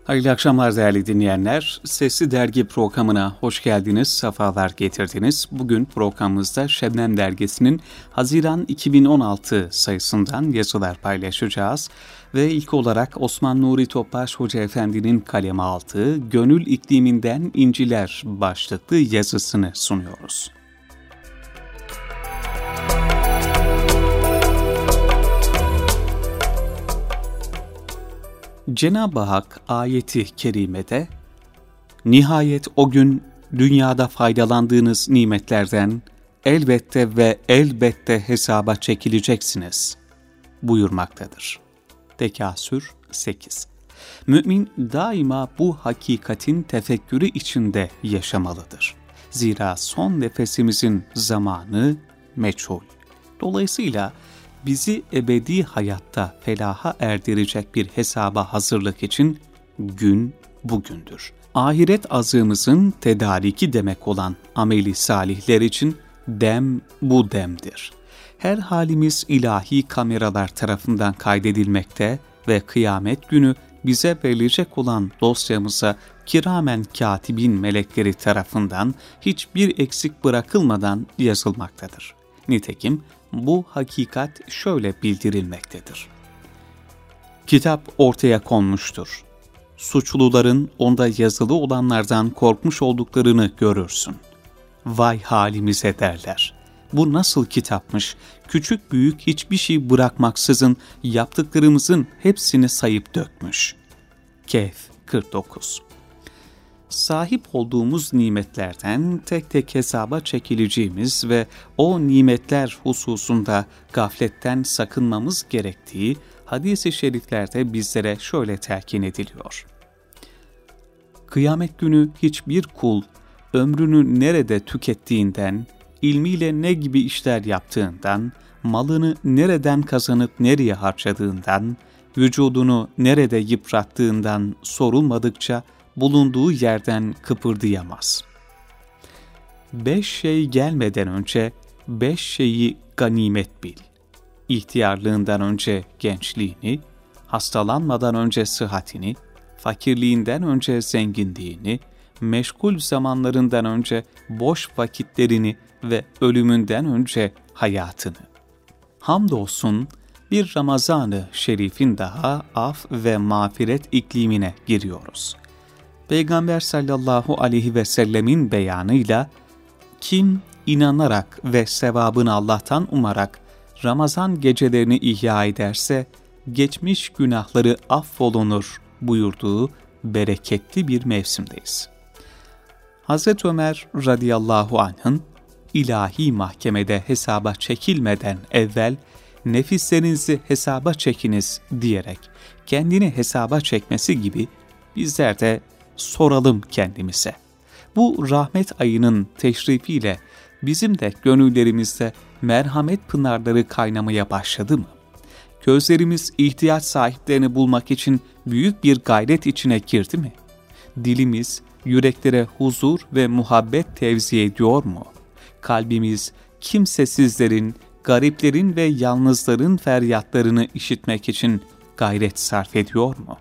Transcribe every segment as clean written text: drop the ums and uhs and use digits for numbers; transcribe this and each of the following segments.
Hayırlı akşamlar değerli dinleyenler. Sesli Dergi programına hoş geldiniz, sefalar getirdiniz. Bugün programımızda Şebnem Dergisi'nin Haziran 2016 sayısından yazılar paylaşacağız. Ve ilk olarak Osman Nuri Topbaş Hoca Efendi'nin kaleme aldığı Gönül İkliminden İnciler başlıklı yazısını sunuyoruz. Cenab-ı Hak ayeti kerimede, "Nihayet o gün dünyada faydalandığınız nimetlerden elbette ve elbette hesaba çekileceksiniz" buyurmaktadır. Tekasür 8. Mümin daima bu hakikatin tefekkürü içinde yaşamalıdır. Zira son nefesimizin zamanı meçhul. Dolayısıyla bizi ebedi hayatta felaha erdirecek bir hesaba hazırlık için gün bugündür. Ahiret azığımızın tedariki demek olan ameli salihler için dem bu demdir. Her halimiz ilahi kameralar tarafından kaydedilmekte ve kıyamet günü bize verilecek olan dosyamıza kiramen katibin melekleri tarafından hiçbir eksik bırakılmadan yazılmaktadır. Nitekim bu hakikat şöyle bildirilmektedir. Kitap ortaya konmuştur. Suçluların onda yazılı olanlardan korkmuş olduklarını görürsün. Vay halimize derler. Bu nasıl kitapmış, küçük büyük hiçbir şey bırakmaksızın yaptıklarımızın hepsini sayıp dökmüş. Kehf 49. Sahip olduğumuz nimetlerden tek tek hesaba çekileceğimiz ve o nimetler hususunda gafletten sakınmamız gerektiği hadis-i şeriflerde bizlere şöyle telkin ediliyor. Kıyamet günü hiçbir kul ömrünü nerede tükettiğinden, ilmiyle ne gibi işler yaptığından, malını nereden kazanıp nereye harcadığından, vücudunu nerede yıprattığından sorulmadıkça bulunduğu yerden kıpırdayamaz. 5 şey gelmeden önce 5 şeyi ganimet bil. İhtiyarlığından önce gençliğini, hastalanmadan önce sıhhatini, fakirliğinden önce zenginliğini, meşgul zamanlarından önce boş vakitlerini ve ölümünden önce hayatını. Hamdolsun bir Ramazan-ı Şerif'in daha af ve mağfiret iklimine giriyoruz. Peygamber sallallahu aleyhi ve sellemin beyanıyla, kim inanarak ve sevabını Allah'tan umarak Ramazan gecelerini ihya ederse, geçmiş günahları affolunur buyurduğu bereketli bir mevsimdeyiz. Hazreti Ömer radıyallahu anh'ın ilahi mahkemede hesaba çekilmeden evvel nefislerinizi hesaba çekiniz diyerek kendini hesaba çekmesi gibi bizler de soralım kendimize. Bu rahmet ayının teşrifiyle bizim de gönüllerimizde merhamet pınarları kaynamaya başladı mı? Gözlerimiz ihtiyaç sahiplerini bulmak için büyük bir gayret içine girdi mi? Dilimiz yüreklere huzur ve muhabbet tevzi ediyor mu? Kalbimiz kimsesizlerin, gariplerin ve yalnızların feryatlarını işitmek için gayret sarf ediyor mu?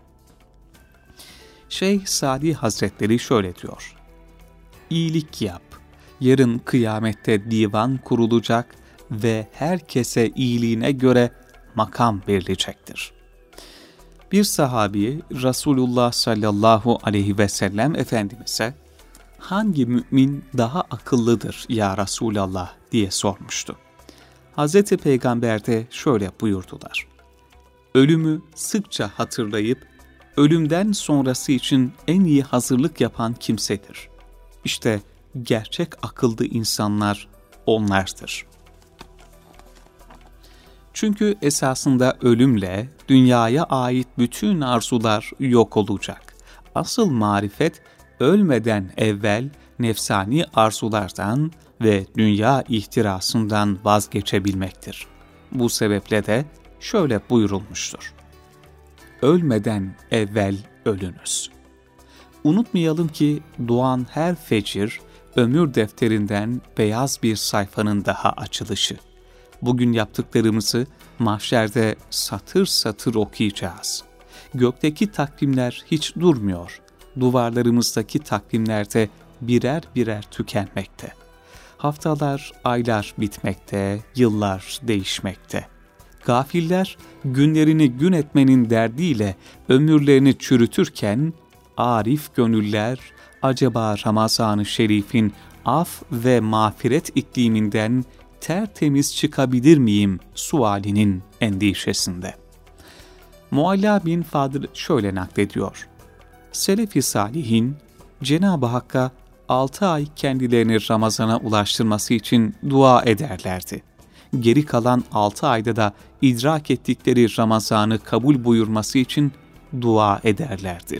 Şeyh Sadi Hazretleri şöyle diyor: İyilik yap, yarın kıyamette divan kurulacak ve herkese iyiliğine göre makam verilecektir. Bir sahabi Resulullah sallallahu aleyhi ve sellem Efendimiz'e hangi mümin daha akıllıdır ya Resulallah diye sormuştu. Hazreti Peygamber de şöyle buyurdular: ölümü sıkça hatırlayıp ölümden sonrası için en iyi hazırlık yapan kimsedir. İşte gerçek akıllı insanlar onlardır. Çünkü esasında ölümle dünyaya ait bütün arzular yok olacak. Asıl marifet ölmeden evvel nefsani arzulardan ve dünya ihtirasından vazgeçebilmektir. Bu sebeple de şöyle buyurulmuştur: ölmeden evvel ölünüz. Unutmayalım ki doğan her fecir, ömür defterinden beyaz bir sayfanın daha açılışı. Bugün yaptıklarımızı mahşerde satır satır okuyacağız. gökteki takvimler hiç durmuyor. Duvarlarımızdaki takvimler de birer birer tükenmekte. Haftalar, aylar bitmekte, yıllar değişmekte. Gafiller günlerini gün etmenin derdiyle ömürlerini çürütürken, arif gönüller acaba Ramazan-ı Şerif'in af ve mağfiret ikliminden tertemiz çıkabilir miyim sualinin endişesinde. Mualla bin Fadıl şöyle naklediyor. Selef-i Salihin, Cenab-ı Hakk'a 6 ay kendilerini Ramazan'a ulaştırması için dua ederlerdi. Geri kalan 6 ayda da idrak ettikleri Ramazan'ı kabul buyurması için dua ederlerdi.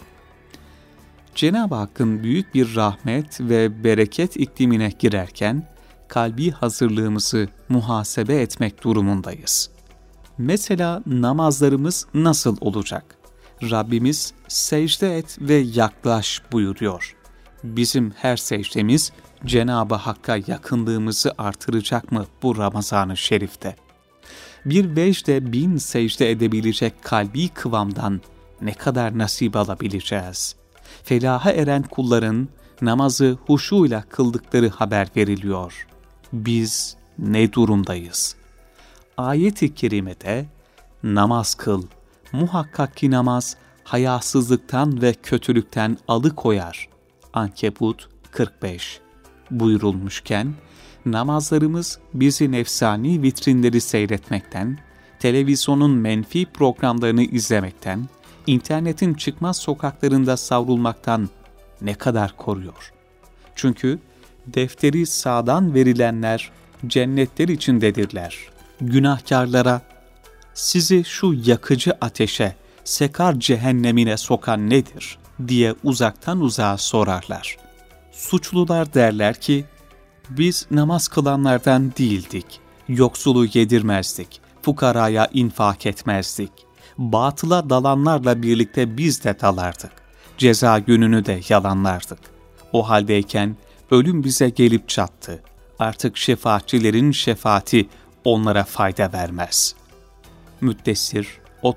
Cenab-ı Hakk'ın büyük bir rahmet ve bereket iklimine girerken, kalbi hazırlığımızı muhasebe etmek durumundayız. Mesela namazlarımız nasıl olacak? Rabbimiz secde et ve yaklaş buyuruyor. Bizim her secdemiz Cenab-ı Hakk'a yakınlığımızı artıracak mı bu Ramazan-ı Şerif'te? Bir vecde 1000 secde edebilecek kalbi kıvamdan ne kadar nasip alabileceğiz? Felaha eren kulların namazı huşuyla kıldıkları haber veriliyor. Biz ne durumdayız? Ayet-i kerimede namaz kıl, muhakkak ki namaz hayasızlıktan ve kötülükten alıkoyar. Ankebut 45 buyurulmuşken, namazlarımız bizi nefsani vitrinleri seyretmekten, televizyonun menfi programlarını izlemekten, internetin çıkmaz sokaklarında savrulmaktan ne kadar koruyor? Çünkü defteri sağdan verilenler cennetler içindedirler. Günahkarlara, sizi şu yakıcı ateşe, sekar cehennemine sokan nedir diye uzaktan uzağa sorarlar. Suçlular derler ki, biz namaz kılanlardan değildik, yoksulu yedirmezdik, fukaraya infak etmezdik. Batıla dalanlarla birlikte biz de dalardık. Ceza gününü de yalanlardık. O haldeyken ölüm bize gelip çattı. Artık şefaatçilerin şefaati onlara fayda vermez. Müddessir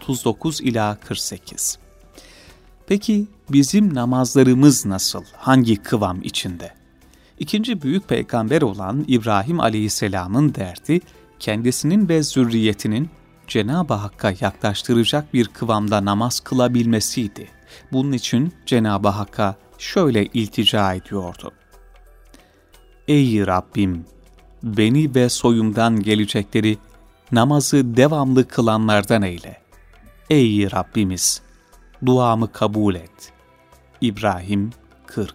39-48. Peki bizim namazlarımız nasıl? Hangi kıvam içinde? İkinci büyük peygamber olan İbrahim Aleyhisselam'ın derdi, kendisinin ve zürriyetinin Cenab-ı Hakk'a yaklaştıracak bir kıvamda namaz kılabilmesiydi. Bunun için Cenab-ı Hakk'a şöyle iltica ediyordu. Ey Rabbim! Beni ve soyumdan gelecekleri namazı devamlı kılanlardan eyle. Ey Rabbimiz! Duamı kabul et. İbrahim 40.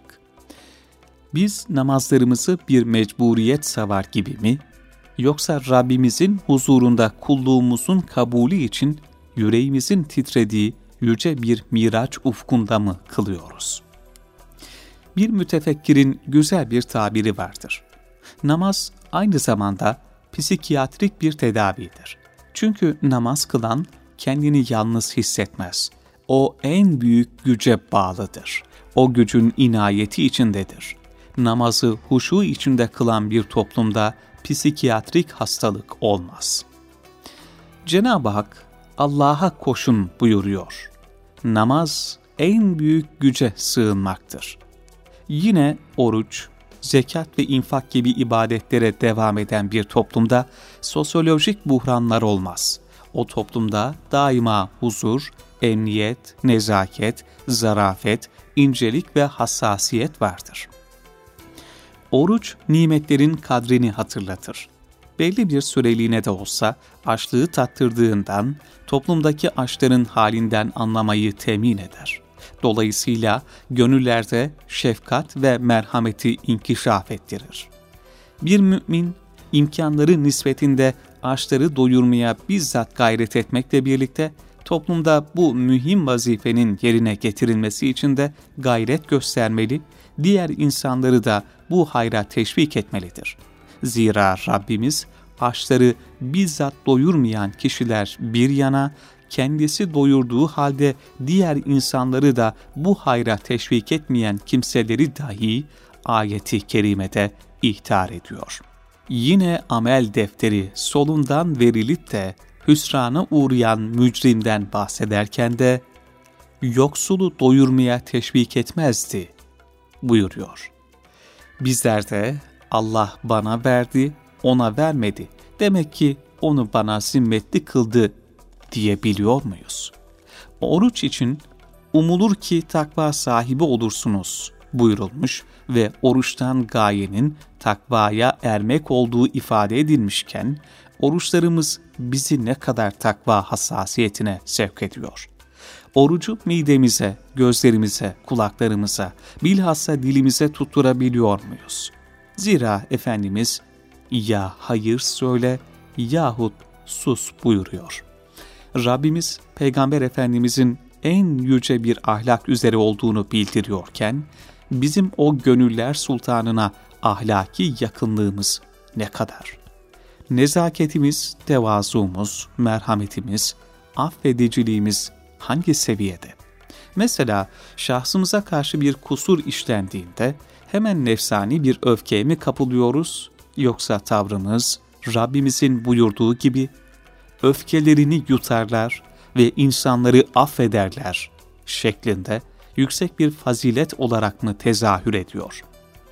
Biz namazlarımızı bir mecburiyet savar gibi mi, yoksa Rabbimizin huzurunda kulluğumuzun kabulü için yüreğimizin titrediği yüce bir miraç ufkunda mı kılıyoruz? Bir mütefekkirin güzel bir tabiri vardır. Namaz aynı zamanda psikiyatrik bir tedavidir. Çünkü namaz kılan kendini yalnız hissetmez. O en büyük güce bağlıdır. O gücün inayeti içindedir. Namazı huşu içinde kılan bir toplumda psikiyatrik hastalık olmaz. Cenab-ı Hak Allah'a koşun buyuruyor. Namaz en büyük güce sığınmaktır. Yine oruç, zekat ve infak gibi ibadetlere devam eden bir toplumda sosyolojik buhranlar olmaz. O toplumda daima huzur, emniyet, nezaket, zarafet, incelik ve hassasiyet vardır. Oruç, nimetlerin kadrini hatırlatır. Belli bir süreliğine de olsa açlığı tattırdığından, toplumdaki açların halinden anlamayı temin eder. Dolayısıyla gönüllerde şefkat ve merhameti inkişaf ettirir. Bir mümin, imkanları nispetinde açları doyurmaya bizzat gayret etmekle birlikte, toplumda bu mühim vazifenin yerine getirilmesi için de gayret göstermeli, diğer insanları da bu hayra teşvik etmelidir. Zira Rabbimiz, açları bizzat doyurmayan kişiler bir yana, kendisi doyurduğu halde diğer insanları da bu hayra teşvik etmeyen kimseleri dahi ayeti kerimede ihtar ediyor. Yine amel defteri solundan verilip de hüsrana uğrayan mücrimden bahsederken de yoksulu doyurmaya teşvik etmezdi buyuruyor. Bizler de Allah bana verdi, ona vermedi. Demek ki onu bana zimmetli kıldı diyebiliyor muyuz? Oruç için umulur ki takva sahibi olursunuz buyurulmuş ve oruçtan gayenin takvaya ermek olduğu ifade edilmişken, oruçlarımız bizi ne kadar takva hassasiyetine sevk ediyor? Orucu midemize, gözlerimize, kulaklarımıza, bilhassa dilimize tutturabiliyor muyuz? Zira Efendimiz ya hayır söyle yahut sus buyuruyor. Rabbimiz Peygamber Efendimizin en yüce bir ahlak üzere olduğunu bildiriyorken, bizim o gönüller sultanına ahlaki yakınlığımız ne kadar? Nezaketimiz, tevazumuz, merhametimiz, affediciliğimiz hangi seviyede? Mesela şahsımıza karşı bir kusur işlendiğinde hemen nefsani bir öfkeye mi kapılıyoruz, yoksa tavrımız Rabbimizin buyurduğu gibi öfkelerini yutarlar ve insanları affederler şeklinde yüksek bir fazilet olarak mı tezahür ediyor?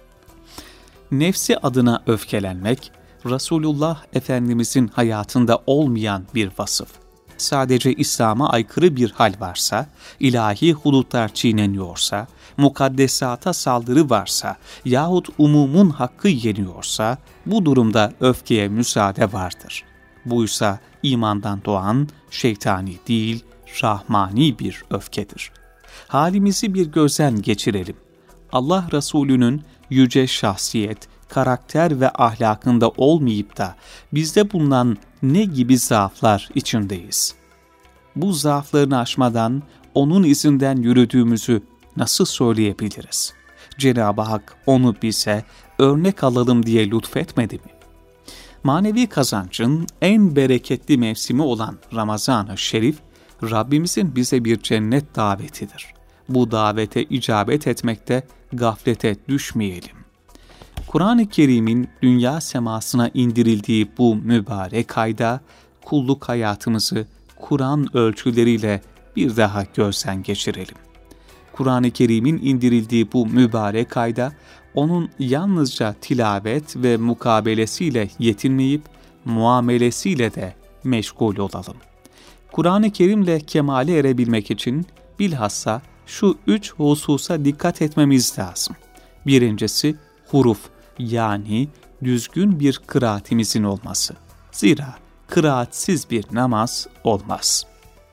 Nefsi adına öfkelenmek, Resulullah Efendimizin hayatında olmayan bir vasıf. Sadece İslam'a aykırı bir hal varsa, ilahi hudutlar çiğneniyorsa, mukaddesata saldırı varsa yahut umumun hakkı yeniyorsa, bu durumda öfkeye müsaade vardır. Buysa imandan doğan, şeytani değil, rahmani bir öfkedir. Halimizi bir gözden geçirelim. Allah Resulü'nün yüce şahsiyet, karakter ve ahlakında olmayıp da bizde bulunan ne gibi zaaflar içindeyiz? Bu zaaflarını aşmadan onun izinden yürüdüğümüzü nasıl söyleyebiliriz? Cenab-ı Hak onu bize örnek alalım diye lütfetmedi mi? Manevi kazancın en bereketli mevsimi olan Ramazan-ı Şerif, Rabbimizin bize bir cennet davetidir. Bu davete icabet etmekte gaflete düşmeyelim. Kur'an-ı Kerim'in dünya semasına indirildiği bu mübarek ayda kulluk hayatımızı Kur'an ölçüleriyle bir daha gözden geçirelim. Kur'an-ı Kerim'in indirildiği bu mübarek ayda onun yalnızca tilavet ve mukabelesiyle yetinmeyip muamelesiyle de meşgul olalım. Kur'an-ı Kerim'le kemale erebilmek için bilhassa şu 3 hususa dikkat etmemiz lazım. Birincisi huruf, yani düzgün bir kıraatimizin olması. Zira kıraatsiz bir namaz olmaz.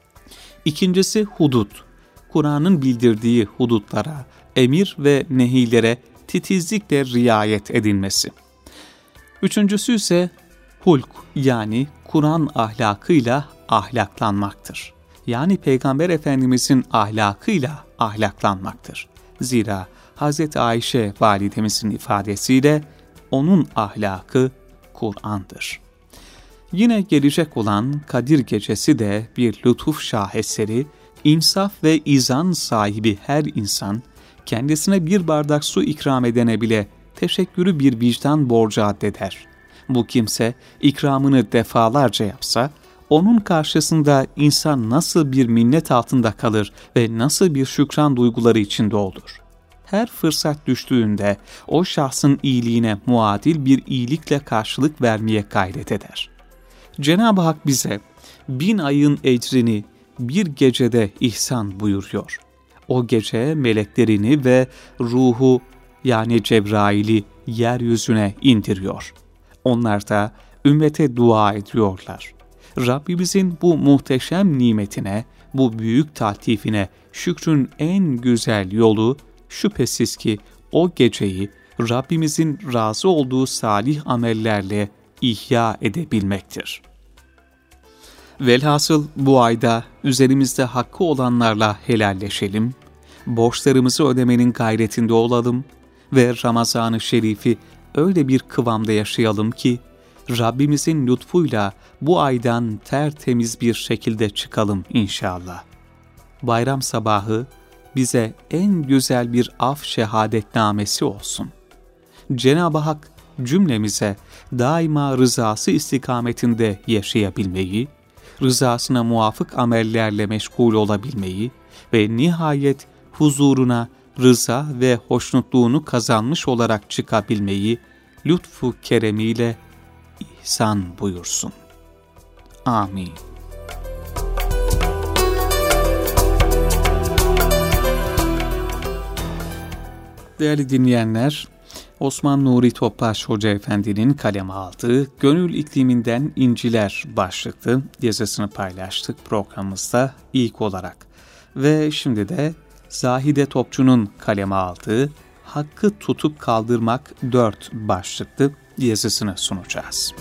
İkincisi hudut. Kur'an'ın bildirdiği hudutlara, emir ve nehilere titizlikle riayet edilmesi. Üçüncüsü ise hulk, yani Kur'an ahlakıyla ahlaklanmaktır. Yani Peygamber Efendimizin ahlakıyla ahlaklanmaktır. Zira Hz. Ayşe validemizin ifadesiyle onun ahlakı Kur'an'dır. Yine gelecek olan Kadir Gecesi de bir lütuf şaheseri, insaf ve izan sahibi her insan, kendisine bir bardak su ikram edene bile teşekkürü bir vicdan borcu addeder. Bu kimse ikramını defalarca yapsa, onun karşısında insan nasıl bir minnet altında kalır ve nasıl bir şükran duyguları içinde olur? Her fırsat düştüğünde o şahsın iyiliğine muadil bir iyilikle karşılık vermeye gayret eder. Cenab-ı Hak bize 1000 ayın ecrini bir gecede ihsan buyuruyor. O gece meleklerini ve ruhu, yani Cebrail'i yeryüzüne indiriyor. Onlar da ümmete dua ediyorlar. Rabbimizin bu muhteşem nimetine, bu büyük taltifine şükrün en güzel yolu şüphesiz ki o geceyi Rabbimizin razı olduğu salih amellerle ihya edebilmektir. Velhasıl bu ayda üzerimizde hakkı olanlarla helalleşelim, borçlarımızı ödemenin gayretinde olalım ve Ramazan-ı Şerif'i öyle bir kıvamda yaşayalım ki Rabbimizin lütfuyla bu aydan tertemiz bir şekilde çıkalım inşallah. Bayram sabahı bize en güzel bir af şehadetnamesi olsun. Cenab-ı Hak cümlemize daima rızası istikametinde yaşayabilmeyi, rızasına muvafık amellerle meşgul olabilmeyi ve nihayet huzuruna rıza ve hoşnutluğunu kazanmış olarak çıkabilmeyi lütfu keremiyle ihsan buyursun. Amin. Değerli dinleyenler, Osman Nuri Topbaş Hoca Efendi'nin kaleme aldığı Gönül İkliminden İnciler başlıklı yazısını paylaştık programımızda ilk olarak. Ve şimdi de Zahide Topçu'nun kaleme aldığı Hakkı Tutup Kaldırmak 4 başlıklı yazısını sunacağız.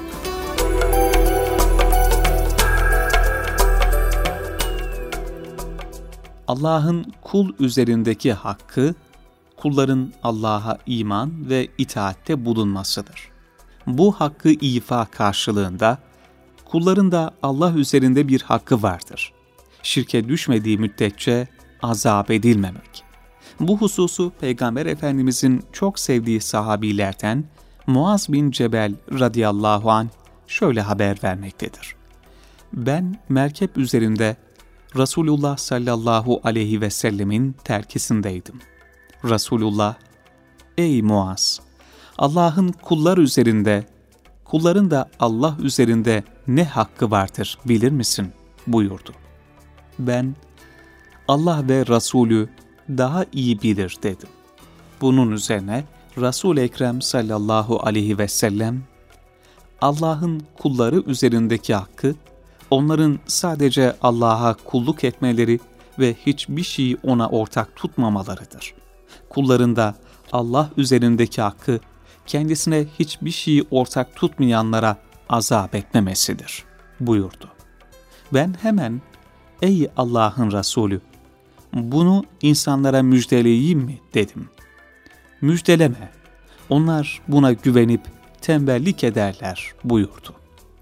Allah'ın kul üzerindeki hakkı, kulların Allah'a iman ve itaatte bulunmasıdır. Bu hakkı ifa karşılığında, kulların da Allah üzerinde bir hakkı vardır. Şirke düşmediği müddetçe azap edilmemek. Bu hususu Peygamber Efendimizin çok sevdiği sahabilerden Muaz bin Cebel radıyallahu anh şöyle haber vermektedir. Ben merkep üzerinde Resulullah sallallahu aleyhi ve sellemin terkisindeydim. Resulullah, ey Muaz, Allah'ın kullar üzerinde, kulların da Allah üzerinde ne hakkı vardır bilir misin? Buyurdu. Ben, Allah ve Resulü daha iyi bilir dedim. Bunun üzerine Resul-i Ekrem sallallahu aleyhi ve sellem, Allah'ın kulları üzerindeki hakkı, onların sadece Allah'a kulluk etmeleri ve hiçbir şeyi ona ortak tutmamalarıdır. Kulların da Allah üzerindeki hakkı, kendisine hiçbir şeyi ortak tutmayanlara azap etmemesidir, buyurdu. Ben hemen, ey Allah'ın Resulü, bunu insanlara müjdeleyeyim mi dedim. Müjdeleme, onlar buna güvenip tembellik ederler buyurdu.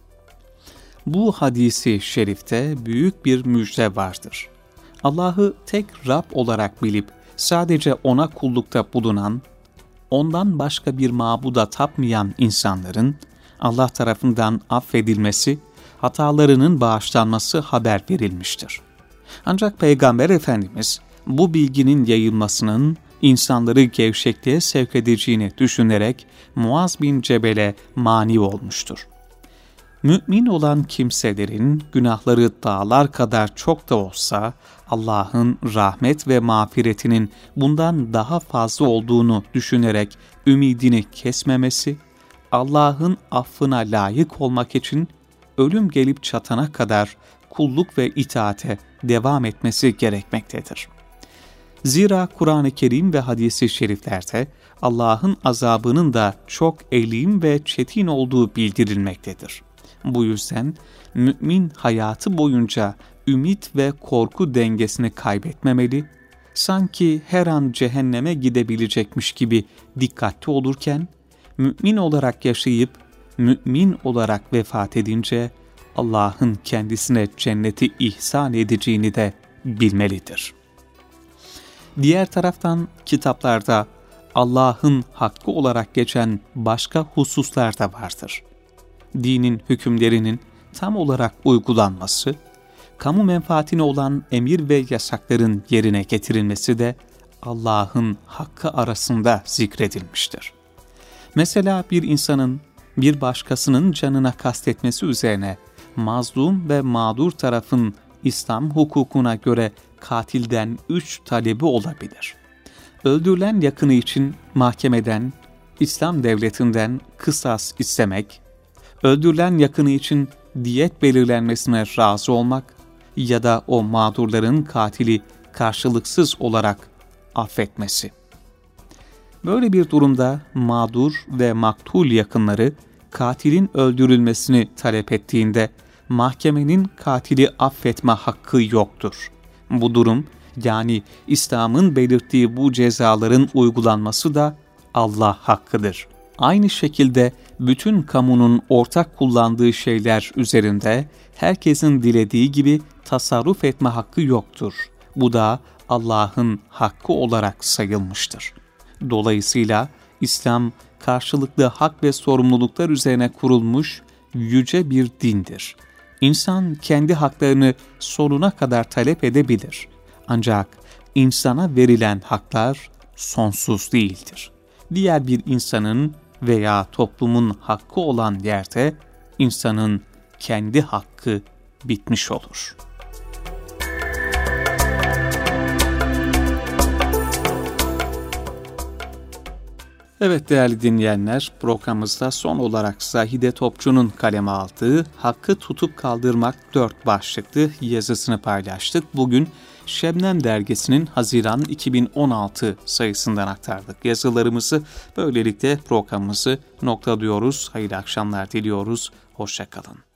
Bu hadisi şerifte büyük bir müjde vardır. Allah'ı tek Rab olarak bilip sadece ona kullukta bulunan, ondan başka bir mabuda tapmayan insanların Allah tarafından affedilmesi, hatalarının bağışlanması haber verilmiştir. Ancak Peygamber Efendimiz bu bilginin yayılmasının insanları gevşekliğe sevk edeceğini düşünerek Muaz bin Cebel'e mani olmuştur. Mümin olan kimselerin günahları dağlar kadar çok da olsa Allah'ın rahmet ve mağfiretinin bundan daha fazla olduğunu düşünerek ümidini kesmemesi, Allah'ın affına layık olmak için ölüm gelip çatana kadar kulluk ve itaate devam etmesi gerekmektedir. Zira Kur'an-ı Kerim ve hadis-i şeriflerde Allah'ın azabının da çok elim ve çetin olduğu bildirilmektedir. Bu yüzden mümin hayatı boyunca ümit ve korku dengesini kaybetmemeli, sanki her an cehenneme gidebilecekmiş gibi dikkatli olurken, mümin olarak yaşayıp mümin olarak vefat edince Allah'ın kendisine cenneti ihsan edeceğini de bilmelidir. Diğer taraftan kitaplarda Allah'ın hakkı olarak geçen başka hususlar da vardır. Dinin hükümlerinin tam olarak uygulanması, kamu menfaatine olan emir ve yasakların yerine getirilmesi de Allah'ın hakkı arasında zikredilmiştir. Mesela bir insanın bir başkasının canına kastetmesi üzerine mazlum ve mağdur tarafın İslam hukukuna göre katilden 3 talebi olabilir. Öldürülen yakını için mahkemeden, İslam devletinden kısas istemek, öldürülen yakını için diyet belirlenmesine razı olmak ya da o mağdurların katili karşılıksız olarak affetmesi. Böyle bir durumda mağdur ve maktul yakınları katilin öldürülmesini talep ettiğinde mahkemenin katili affetme hakkı yoktur. Bu durum, yani İslam'ın belirttiği bu cezaların uygulanması da Allah hakkıdır. Aynı şekilde bütün kamunun ortak kullandığı şeyler üzerinde herkesin dilediği gibi tasarruf etme hakkı yoktur. Bu da Allah'ın hakkı olarak sayılmıştır. Dolayısıyla İslam karşılıklı hak ve sorumluluklar üzerine kurulmuş yüce bir dindir. İnsan kendi haklarını sonuna kadar talep edebilir. Ancak insana verilen haklar sonsuz değildir. Diğer bir insanın veya toplumun hakkı olan yerde insanın kendi hakkı bitmiş olur. Evet değerli dinleyenler, programımızda son olarak Zahide Topçu'nun kaleme aldığı Hakkı Tutup Kaldırmak 4 başlıklı yazısını paylaştık. Bugün Şebnem dergisinin Haziran 2016 sayısından aktardık yazılarımızı. Böylelikle programımızı noktalıyoruz. Hayırlı akşamlar diliyoruz. Hoşça kalın.